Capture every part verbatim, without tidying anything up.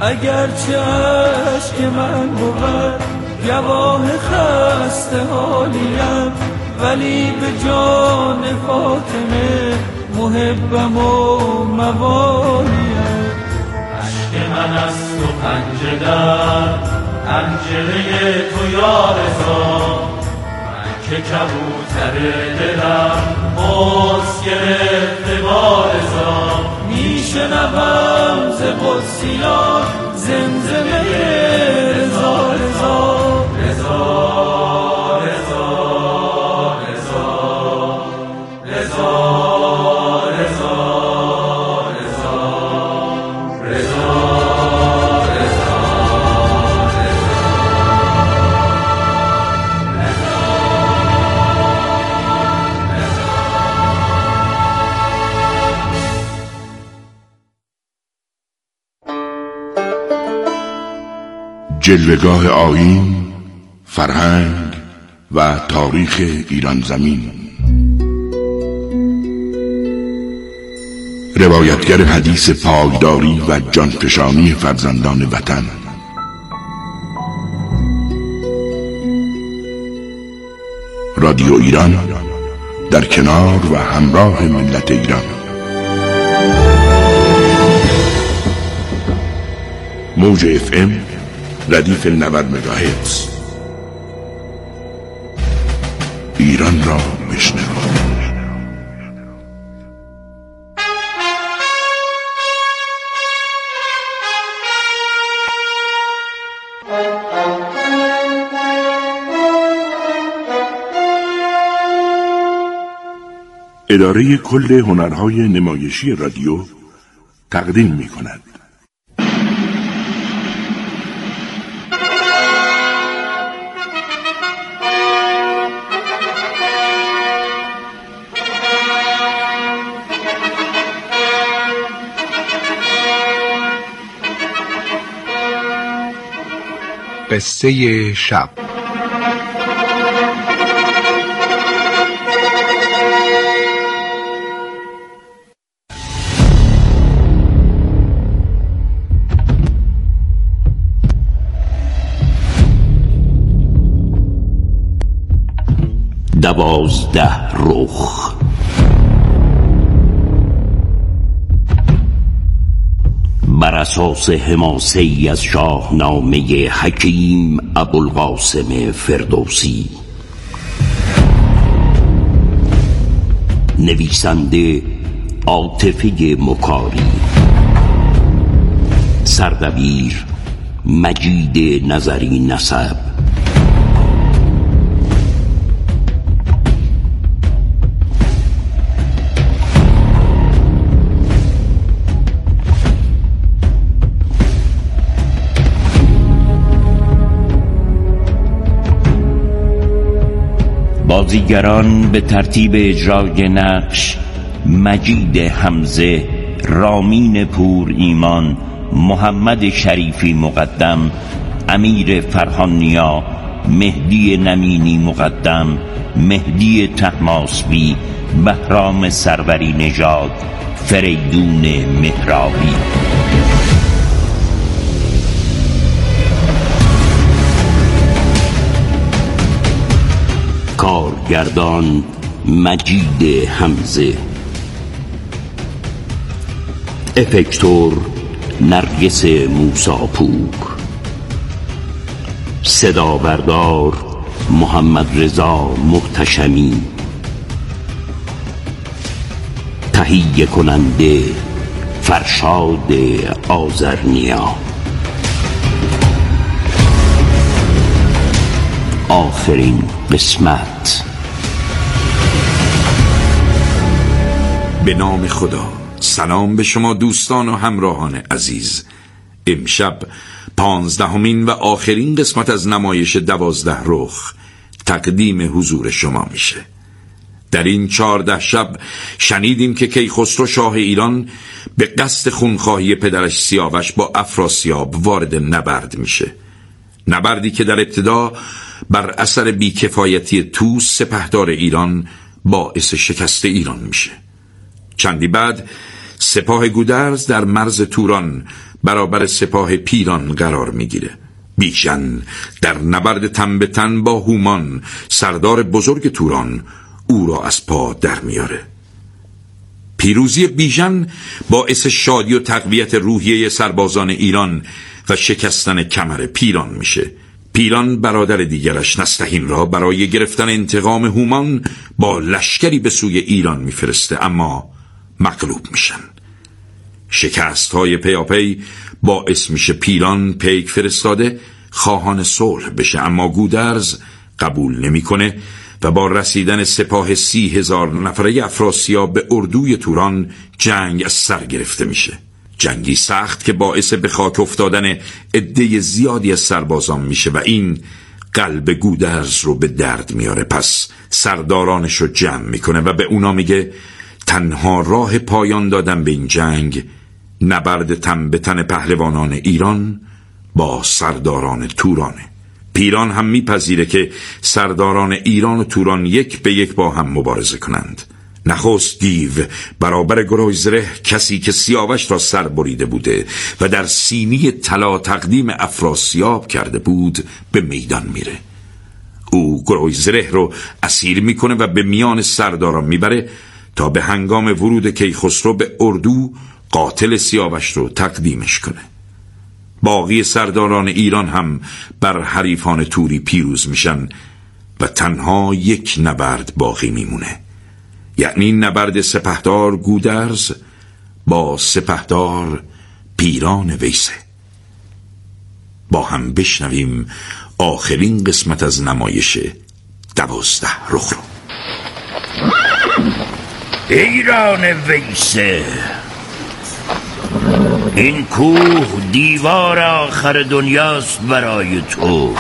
اگرچه عشق من بود گواه خسته حالیم، ولی به جان فاطمه محبم و موالیم. عشق من است و پنجه در پنجره تو یا رضا، من که کبوتر دلم باز گرفته با رضا. میشنوم ز قدسیان زمزمه رضا رضا رضا رضا رضا رضا رضا رضا رضا جلوه‌گاه آیین، فرهنگ و تاریخ ایران زمین. روایتگر حدیث پایداری و جانفشانی فرزندان وطن. رادیو ایران در کنار و همراه ملت ایران. موج اف ام ردیف نود مگاهرتز. ایران را بشنو. اداره کل هنرهای نمایشی رادیو تقدیم می کند. قصه شب. دوازده رخ. بر اساس حماسه‌ای از شاهنامه حکیم ابوالقاسم فردوسی. نویسنده عاطفه مکاری. سردبیر مجید نظری نسب. بازیگران به ترتیب اجرای نقش: مجید حمزه، رامین پور ایمان، محمد شریفی مقدم، امیر فرهانیا، مهدی نمینی مقدم، مهدی طهماسبی، بهرام سروری نژاد، فریدون مهرابی. کارگردان مجید حمزه. افکتور نرگس موساپور. صدابردار محمد رضا محتشمی. تهیه کننده فرشاد آذرنیا. آخرین قسمت. به نام خدا. سلام به شما دوستان و همراهان عزیز. امشب پانزدهمین و آخرین قسمت از نمایش دوازده رخ تقدیم حضور شما میشه. در این چهارده شب شنیدیم که کیخسرو شاه ایران به قصد خونخواهی پدرش سیاوش با افراسیاب وارد نبرد میشه. نبردی که در ابتدا بر اثر بیکفایتی طوس سپهدار ایران باعث شکست ایران میشه. چندی بعد سپاه گودرز در مرز توران برابر سپاه پیران قرار میگیره. بیژن در نبرد تن به تن با هومان سردار بزرگ توران او را از پا در میاره. پیروزی بیژن باعث شادی و تقویت روحیه سربازان ایران و شکستن کمر پیران میشه. پیران برادر دیگرش نستعین را برای گرفتن انتقام هومان با لشکری به سوی ایران میفرسته، اما مغلوب میشن. شکست های پیاپی باعث میشه پیران پیک فرستاده خواهان صلح بشه، اما گودرز قبول نمیکنه و با رسیدن سپاه سی هزار نفره افراسیاب به اردوی توران جنگ از سر گرفته میشه. جنگی سخت که باعث به خاک افتادن عده زیادی از سربازان میشه و این قلب گودرز رو به درد میاره. پس سردارانش رو جمع میکنه و به اونا میگه تنها راه پایان دادن به این جنگ نبرد تن به تن پهلوانان ایران با سرداران تورانه. پیران هم میپذیره که سرداران ایران و توران یک به یک با هم مبارزه کنند. نخست گیو برابر گرویزره، کسی که سیاوش را سر بریده بوده و در سینی طلا تقدیم افراسیاب کرده بود، به میدان میره. او گرویزره رو اسیر میکنه و به میان سرداران میبره تا به هنگام ورود کیخسرو به اردو قاتل سیاوش رو تقدیمش کنه. باقی سرداران ایران هم بر حریفان توری پیروز میشن و تنها یک نبرد باقی میمونه، یعنی نبرد سپهدار گودرز با سپهدار پیران ویسه. با هم بشنویم آخرین قسمت از نمایش دوازده رخ رو. ایران ویسه، این کوه دیوار آخر دنیاست برای تو.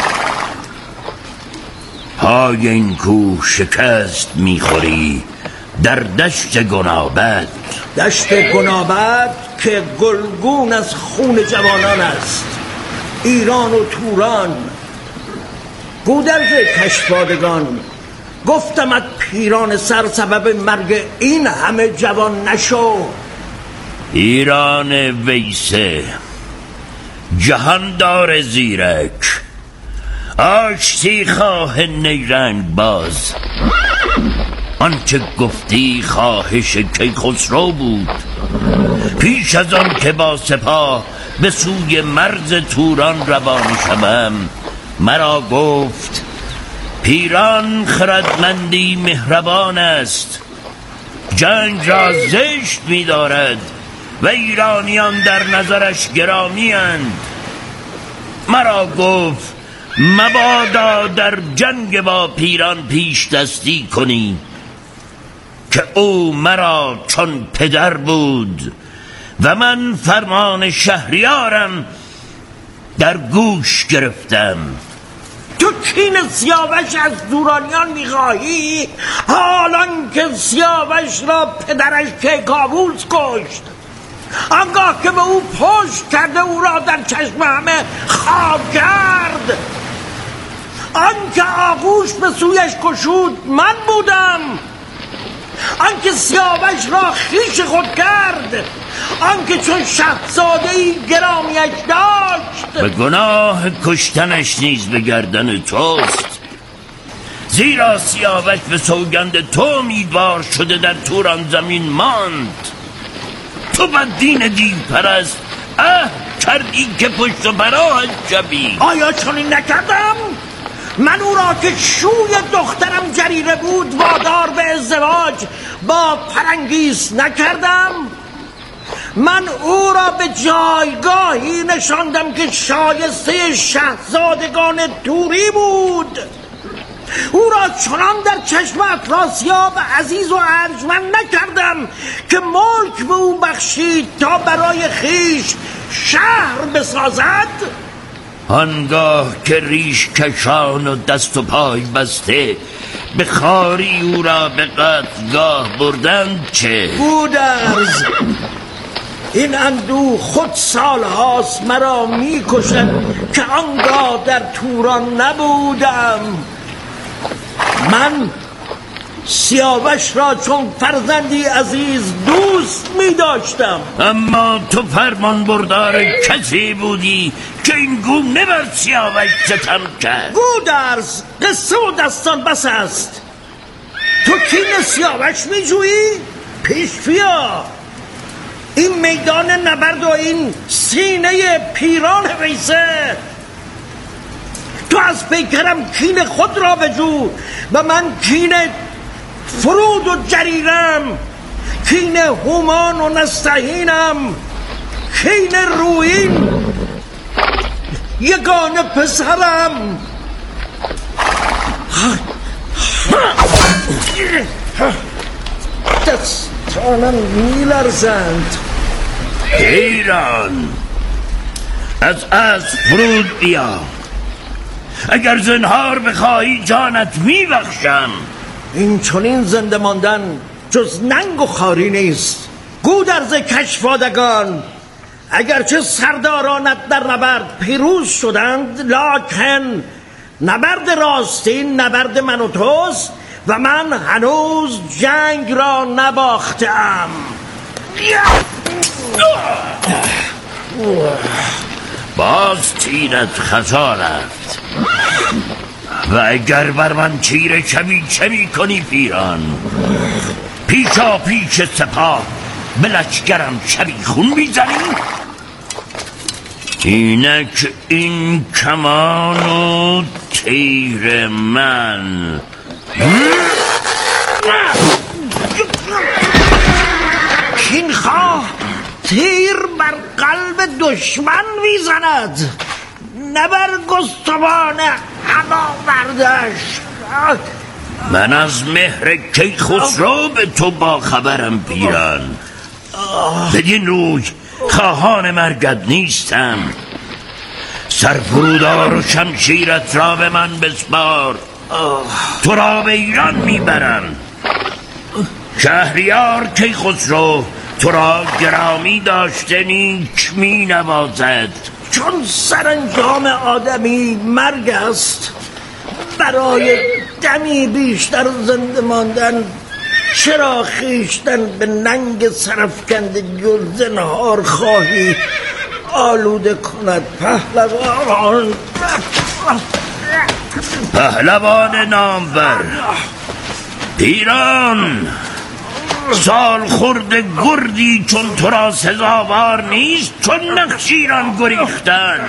پای این کوه شکست میخوری در دشت گنابد. دشت گنابد که گلگون از خون جوانان است. ایران و توران، گودرز کشوادگان، گفتمت پیران سر سبب مرگ این همه جوان نشو. ایران ویسه، جهاندار زیرک، آشتی خواه نیرنگ باز. آنچه گفتی خواهش کیخسرو بود. پیش از آن که با سپاه به سوی مرز توران روان شوم، مرا گفت پیران خردمندی مهربان است، جنگ را زشت می دارد و ایرانیان در نظرش گرامی اند. مرا گفت مبادا در جنگ با پیران پیش دستی کنی، که او مرا چون پدر بود و من فرمان شهریارم در گوش گرفتم. تو کین سیاوش از دورانیان میخواهی، حالان که سیاوش را پدرش کیکاووس کشت. آنگاه که به او پشت کرده او را در چشم همه خاک کرد. آنکه آغوش به سویش کشود من بودم، آنکه سیاوش را خیش خود کرد، آنکه چون شهزاده‌ای گرامیش داشت. به گناه کشتنش نیز به گردن توست، زیرا سیاوش به سوگند تو امیدوار شده در توران زمین ماند. تو بددین دیو پرست اه کردی که پشت و پناهش شوی. آیا چنین نکردم؟ من او را که شوی دخترم جریره بود وادار به ازدواج با فرنگیس نکردم؟ من او را به جایگاهی نشاندم که شایسته شاهزادگان توری بود. او را چنان در چشم افراسیاب عزیز و ارجمند نکردم که ملک به او بخشید تا برای خیش شهر بسازد. آنگاه که ریش کشان و دست و پای بسته به خاری او را به قتلگاه بردند چه؟ گودرز، این اندو خود سال هاست مرا می کشد که آنگاه در توران نبودم. من سیاوش را چون فرزندی عزیز دوست می داشتم. اما تو فرمان بردار کسی بودی که این گونه بر سیاوش ستم کرد. گودرز، قصه و داستان بس است. تو کین سیاوش می جویی؟ پیش بیا. این میدان نبرد و این سینه پیران ویسه. تو از پیکرم کین خود را بجو و من کین فرود و جریرم، کین هومان و نستعینم، کین روین یگانه پسرم. دستانم میلرزند. ایران، از از فرود بیا. اگر زنهار بخواهی جانت میبخشم. این چنین زنده ماندن جز ننگ و خاری نیست. گودرز کشوادگان، اگرچه سردارانت در نبرد پیروز شدند، لکن نبرد راستین نبرد من و توست و من هنوز جنگ را نباختم. باز تیرت خطا رفت و اگر بر من تیر کمی چمی کنی پیران، پیچا پیچ سپاه به لشکرم شبی خون بیزنی. اینک این کمان و تیر من. کینخواه تیر بر قلب دشمن میزند، نه بر گستوان هماوردش. من از مهر کیخسرو به تو با خبرم پیران. بدین روی خواهان مرگت نیستم. سرفرودار و شمشیرت را به من بسپار، تو را به ایران میبرم. شهریار کیخسرو تو را گرامی داشته نیک می نوازد. چون سرانجام آدمی مرگ است، برای دمی بیشتر زنده ماندن چرا خویشتن به ننگ سرفکندگی و زنهار خواهی آلوده کند پهلوان؟ پهلوان نامور پیران، سال خورد گردی چون تو را سزاوار نیست چون نخشیران گریختن.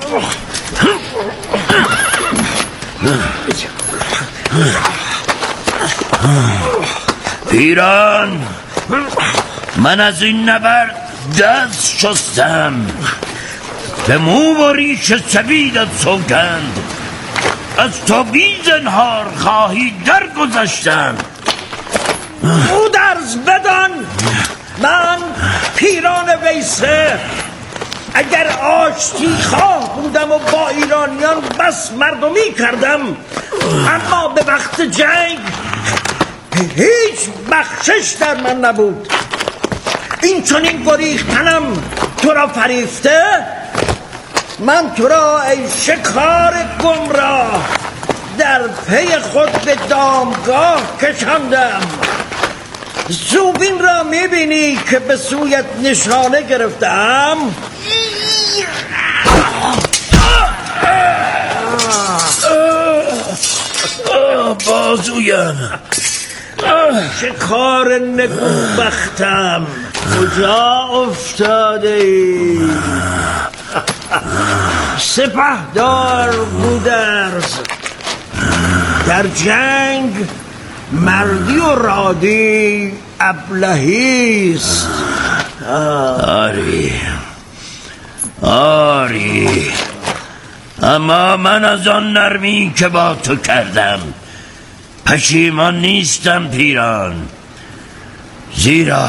پیران، من از این نبرد دست شستم، به مو و ریش سپیدت سوگند. از تو بی زنهار خواهی درگذشتم. گودرز بدان، من پیران ویسه اگر آشتی خواه بودم و با ایرانیان بس مردمی کردم، اما به وقت جنگ هیچ بخشش در من نبود. این چنین گریختنم تو را فریفته؟ من تو را ای شکار گمراه در پی خود به دامگاه کشاندم. زوبین را میبینی که به سویت نشانه گرفتم؟ بازویم. شکار نگونبختم، کجا افتاده ای؟ سپهدار گودرز، در جنگ مردی و رادی ابلهیست. آری آری، اما من از آن نرمی که با تو کردم پشیمان نیستم پیران، زیرا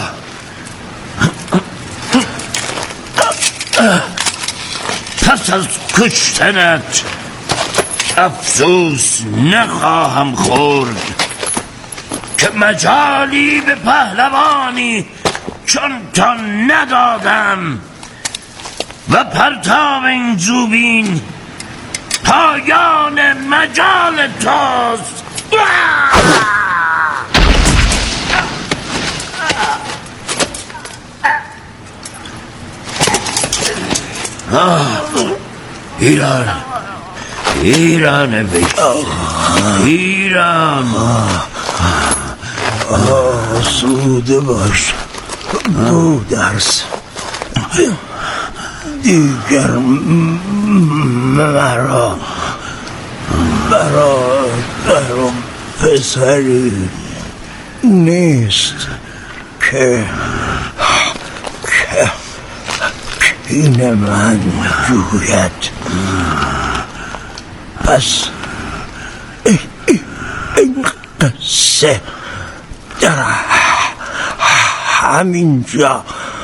پس از کشتنت افسوس نخواهم خورد که مجالی به پهلوانی چون تا ندادم و پرتاب این زوبین پایان مجال توست. آه ایران ایران ویکس ایران آسوده باش گودرز، دیگر مرا برادر و پسری نیست که که کین من جوید. پس این قصه در همینجا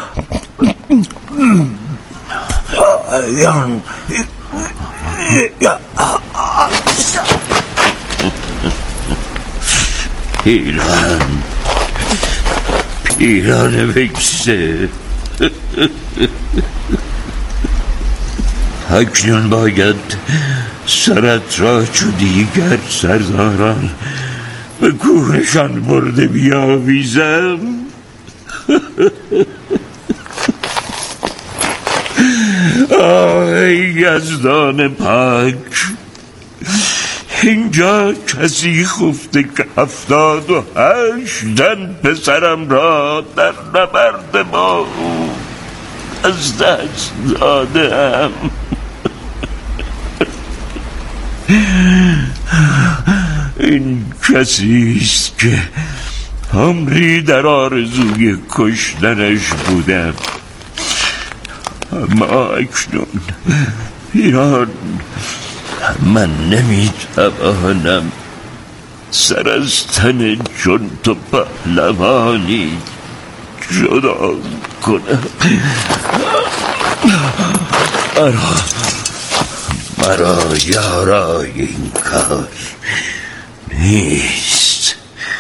پایان ایران ایران ویکسه. اکنون باید سرت را چو دیگر سرداران به کوهشان برده بیاویزم. آه یزدان پاک، اینجا کسی خفته که هفتاد و هشتن پسرم را در نبرد با او از دست دادم. این کسیست که عمری در آرزوی کشتنش بودم، اما اکنون ایران من نمیتوانم سر از تن چون تو پهلوانی جدا کنم. مرا مرا یارای این کار نیست.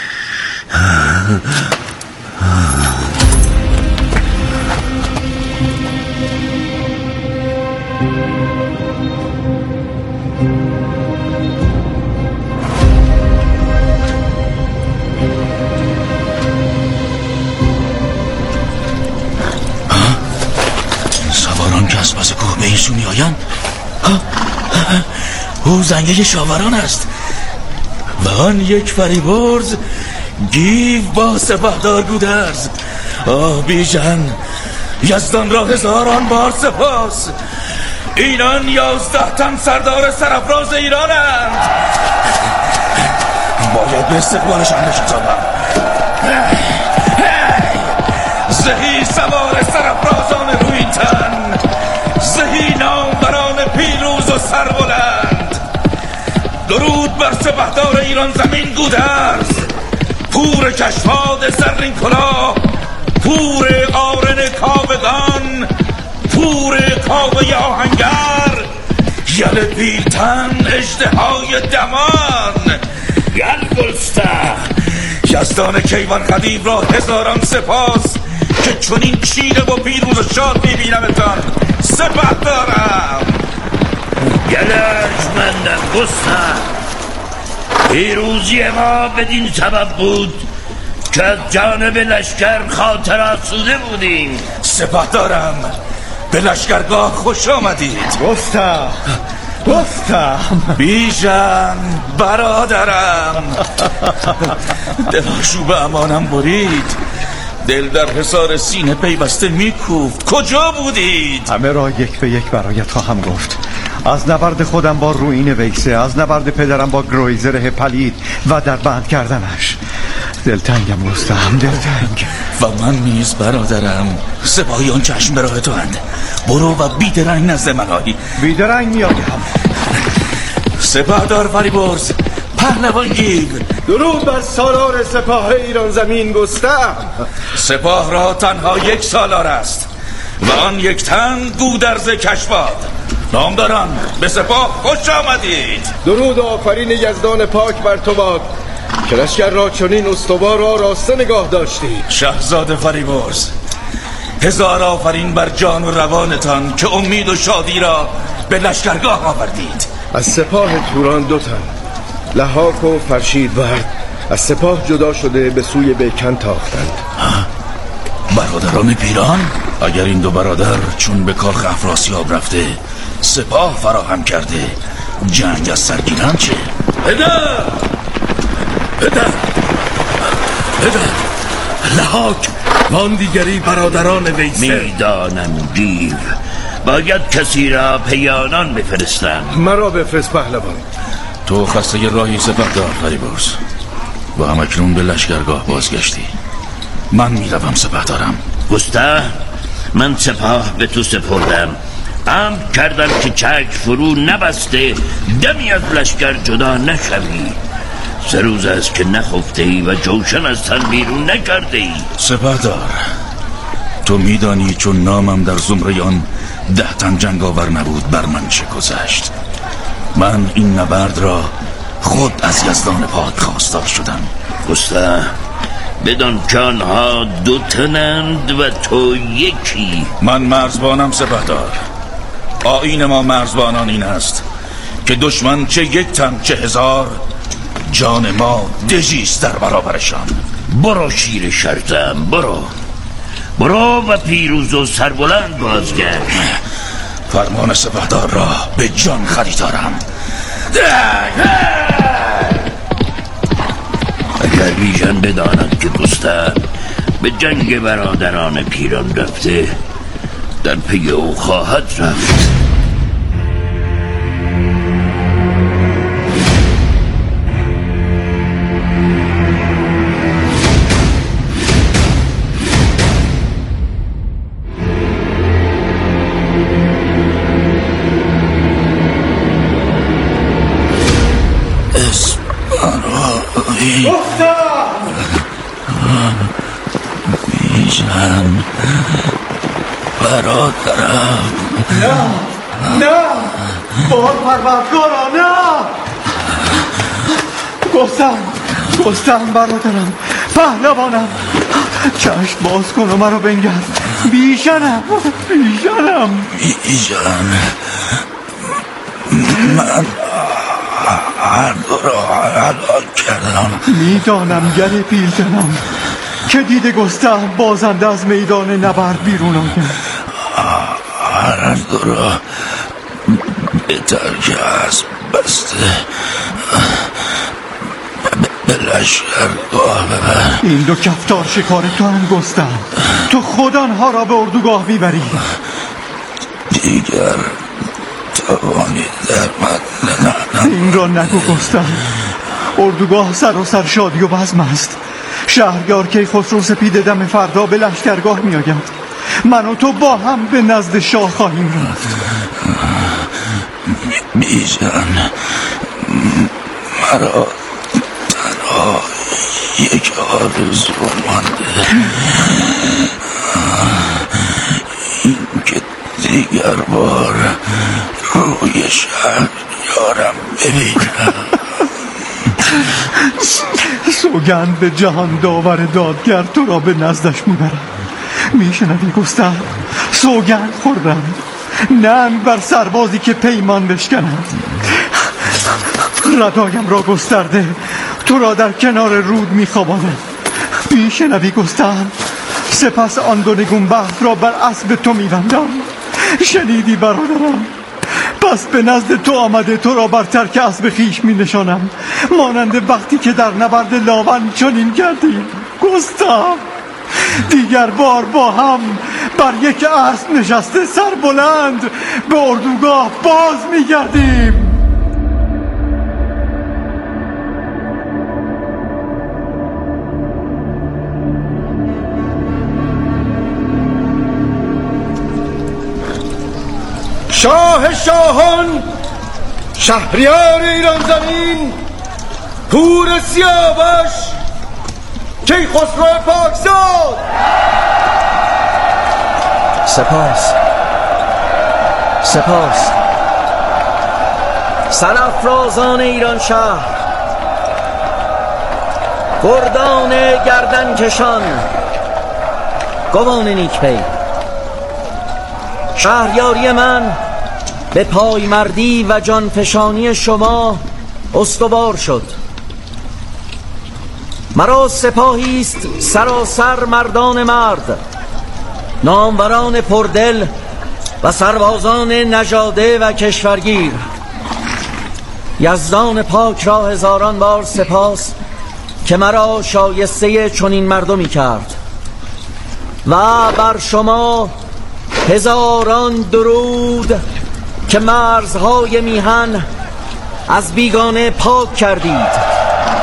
سواران که از پس کوه به این سو می آیند، او زنگه شاوران است و آن یک فریبرز گیو با سپهدار گودرز. آه بیژن، یزدان را هزاران بار سپاس. اینان یازده تن سردار سرافراز ایرانند. باید به استقبالشان بشتابم. زهی سوار سرافرازان روی تن، زهی ناموران پیروز و سربلند. درود بر سپهدار ایران زمین گودرز، پور کشواد زرین کلاه، پور آرن کاوگان، پور کاوه آهنگر، یل پیلتن اژدهای دمان. گل گلسته یزدان کیوان خدیو را هزاران سپاس که چنین چیره و پیروز و شاد میبینمتان. سپه دارم. گلش مندم گسته، پیروزی ما بدین سبب بود که از جانب لشکر خاطر آسوده بودیم. سپه دارم، به لشکرگاه خوش آمدید. گفتم گفتم بیژن برادرم. دلاشوب امانم برید، دل در حصار سینه پیوسته میکوفت. کجا بودید؟ همه را یک به یک برایت خواهم گفت. از نبرد خودم با روین ویکسه، از نبرد پدرم با گرویزر پلید و در بند کردنش. دلتنگم رستم، دلتنگ. و من نیز برادرم. سپاهیان چشم به راه تو اند. برو و بیدرنگ نزد من آیی. بیدرنگ میآیم. سپهدار فریبرز، پهلوان گیو، درود بر سالار سپاه ایران زمین گستم. سپاه را تنها یک سالار است و آن یک تن گودرز کشواد. نامداران، به سپاه خوش آمدید. درود و آفرین یزدان پاک بر تو باد که لشکر را چنین استوار را راسته نگاه داشتی. شاهزاده فریبرز، هزار آفرین بر جان و روانتان که امید و شادی را به لشکرگاه آوردید. از سپاه توران دو تن، لحاک و فرشید ورد، از سپاه جدا شده به سوی بیکن تاختند. بله، برادران پیران؟ اگر این دو برادر چون به کاخ افراسیاب رفته سپاه فراهم کرده جنگ از سر گیرند چه؟ پدر پدر پدر لحاک وان دیگری برادران ویسه. میدانم گیو، باید کسی را پیانان بفرستم. مرا بفرست پهلوان. تو خسته راهی سپه دار فریبرز و هم اکنون به لشکرگاه بازگشتی. من میروم سپه دارم. گسته من سپاه به تو سپردم، امر کردم که چک فرو نبسته دمی از لشکر جدا نشوی. سه روز است که نخفته ای و جوشن از تن بیرون نکرده ای. سپه دار، تو میدانی چون نامم در زمره آن ده تن جنگاور نبود بر من چه گذشت. من این نبرد را خود از یزدان پاک خواستار شدم. گسته بدان که آنها دو تنند و تو یکی. من مرزبانم سپهدار. آیین ما مرزبانان این است که دشمن چه یک تن چه هزار، جان ما دژیست در برابرشان. برو شیر شرطم، برو برو و پیروز و سربلند بازگشت. فرمان سپهدار را به جان خریدارم. اگر بیژن بداند که گسته به جنگ برادران پیران رفته، در پی او خواهد رفت. بیژن برادرم. نه نه بار پروردگارا نه. گفتم گفتم برادرم، پهلوانم، چشم باز کن و مرا بنگرد. بیژنم بیژنم بیژن، من هر دو را هلاک کردم. میدانم گله پیلتنم که دیده گستهم بازنده از میدان نبرد بیرون آید. هر دو را به ترک اسب بسته به لشکرگاه ببر. این دو کفتار شکار تو هم گستهم، تو خود آنها را به اردوگاه میبری. دیگر توانی در من این را نگو گستهم. اردوگاه سر و سر شادی و بزم است. شهریار کیخسرو سپید دم فردا به لشکرگاه می آید. من و تو با هم به نزد شاه خواهیم رفت. بیژن، مرا تنها یک آرزو مانده، این که دیگر بار روی شهریارم ببینم. سوگند به جهان داور دادگر تو را به نزدش میبرم. میشنوی گستهم؟ سوگند خوردم، ننگ بر سربازی که پیمان بشکند. ردایم را گسترده تو را در کنار رود میخوابانم. میشنوی گستهم؟ سپس آن دو نگون بخت را بر اسب تو میبندم. شنیدی برادرم؟ پس به نزد تو آمده تو را بر ترک اسب خویش می نشانم، مانند وقتی که در نبرد لاون چنین کردیم. گستهم، دیگر بار با هم بر یک اسب نشسته سر بلند به اردوگاه باز می گردیم. شاه شاهان، شهریار ایران زمین، پور سیاوش، کیخسرو پاکزاد. سپاس سپاس سرافرازان ایران شهر، گردان گردن کشان، گوان نیکپی، شهریاری من به پایمردی و جانفشانی شما استوار شد. مرا سپاهی است سراسر مردان مرد، ناموران پردل و سربازان نژاده و کشورگیر، یزدان پاک را هزاران بار سپاس که مرا شایسته چنین مردمی کرد و بر شما هزاران درود که مرزهای میهن از بیگانه پاک کردید.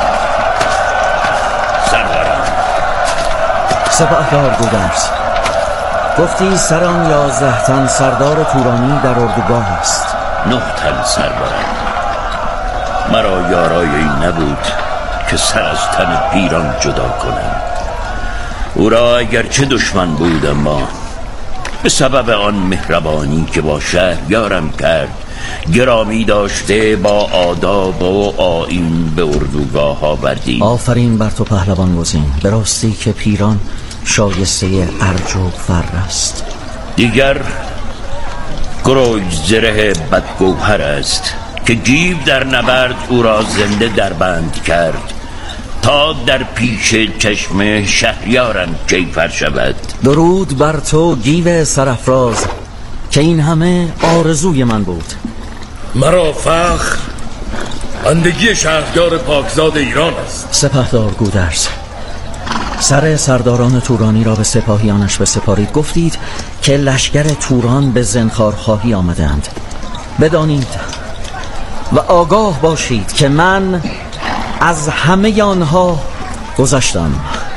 سرورم سپهدار گودرز، گفتی سران یازده تن سردار تورانی در اردوگاه است. نه تن سرورم. مرا یارای این نبود که سر از تن پیران جدا کنم. او را اگرچه دشمن بود اما به سبب آن مهربانی که با شهریارم کرد گرامی داشته با آداب و آیین به اردوگاه آوردیم. آفرین بر تو پهلوان گزین، به راستی که پیران شایسته ارج و فر است. دیگر گروج زره بدگوهر است که گیو در نبرد او را زنده در بند کرد تا در پیش چشم شهریارم کیفر شود. درود بر تو گیو سرافراز که این همه آرزوی من بود. مرا فخر بندگی شهریار پاکزاد ایران است. سپهدار گودرز، سر سرداران تورانی را به سپاهیانش بسپارید. گفتید که لشکر توران به زنخارخواهی آمدند. بدانید و آگاه باشید که من از همه آنها گذشتم.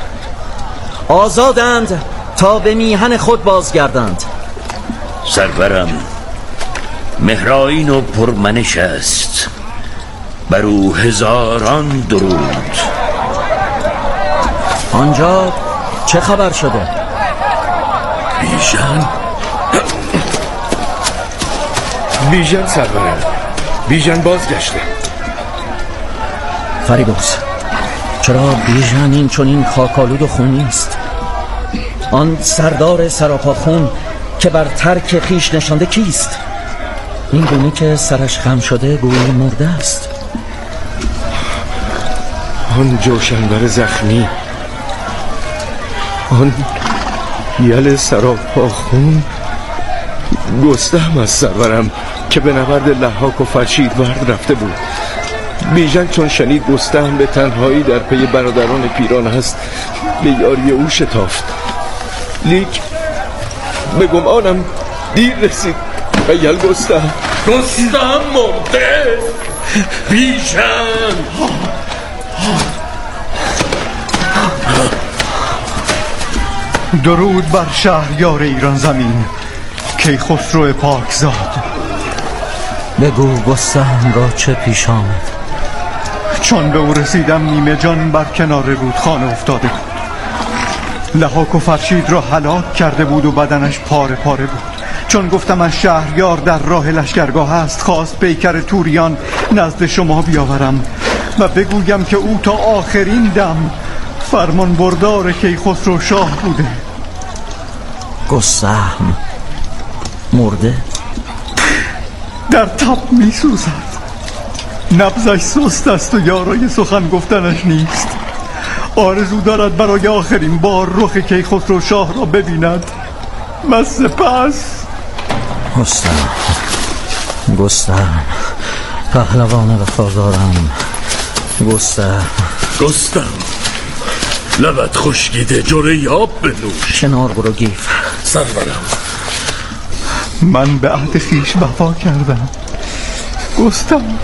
آزادند تا به میهن خود بازگردند. سرورم مهرائین و پرمنش است، بر او هزاران درود. آنجا چه خبر شده؟ بیژن بیژن سرورم، بیژن بازگشته. فریبرز، چرا بیژن این چنین خاکالود و خونی است؟ آن سردار سراپا خون که بر ترک خویش نشانده کیست؟ این گونه که سرش خم شده گویی مرده است. آن جوشنبر زخمی، آن یل سراپا خون گستهم از سرورم که به نبرد لحاک و فرشیدورد رفته بود. بیژن چون شنید گستهم به تنهایی در پی برادران پیران است به یاری او شتافت، لیک به گمانم دیر رسید و یل گستهم گستهم مرده. بیژن درود بر شهریار ایران زمین کیخسرو پاکزاد. بگو گستهم را چه پیش آمد؟ چون به او رسیدم نیمه جان بر کنار رودخانه افتاده بود. لحاک و فرشید را هلاک کرده بود و بدنش پاره پاره بود. چون گفتم از شهریار در راه لشکرگاه است، خواست پیکر توریان نزد شما بیاورم و بگویم که او تا آخرین دم فرمان بردار کیخسرو شاه بوده. گستهم مرده؟ در تب می سوزد، نبضش سست است و یارای سخن گفتنش نیست. آرزو دارد برای آخرین بار رخ کیخسرو شاه را ببیند و سپس. گستهم گستهم پهلوان وفادارم. گستهم گستهم لبت خشکیده، جوره آب بنوش. کنار برو گیف. سرورم، من به عهد خویش وفا کردم. گستهم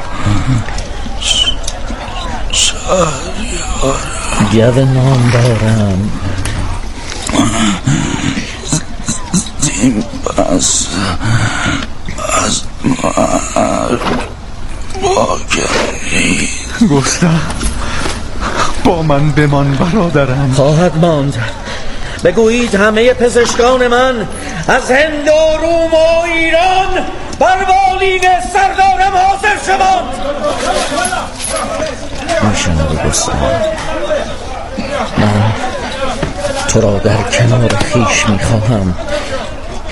شهریار گو نام دارم. این پس از مرد با کردی. گستهم با من بمان برادرم. خواهد ماند. بگویید همه پزشکان من از هند و روم و ایران بر بالین سردارم حاضر شوند. میشنوی گستهم؟ من تو را در کنار خویش میخواهم